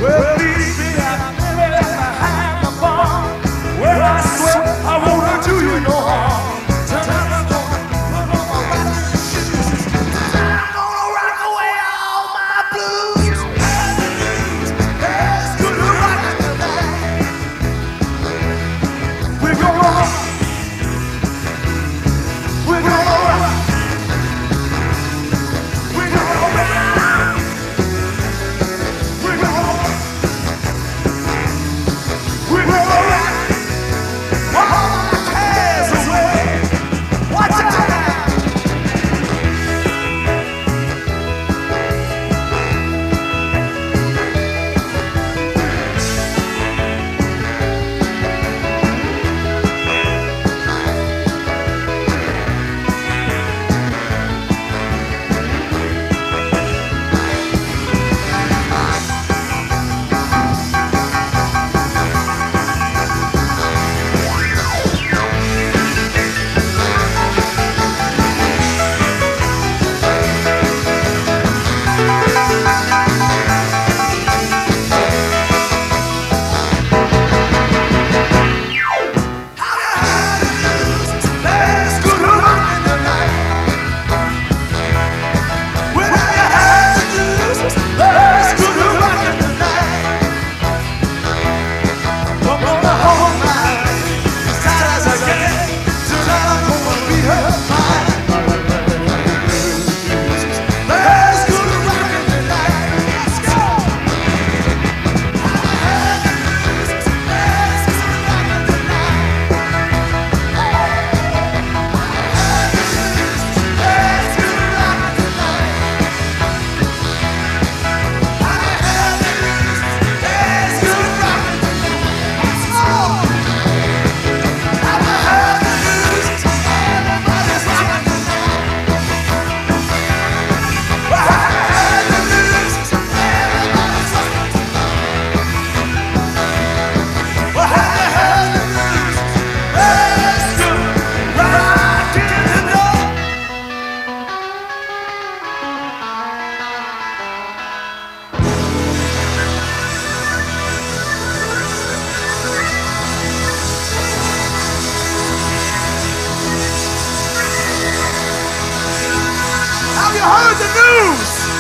Well, leave me out there behind the bar, where I swear I won't do you no harm. Tonight I'm gonna put on my riding shoes. I'm gonna rock away all my blues. It's good to rock tonight. We're gonna rock. We're gonna rock. We're gonna rock. We're gonna rock. We're gonna rock. All my cares away. Watch out! Have you heard the news?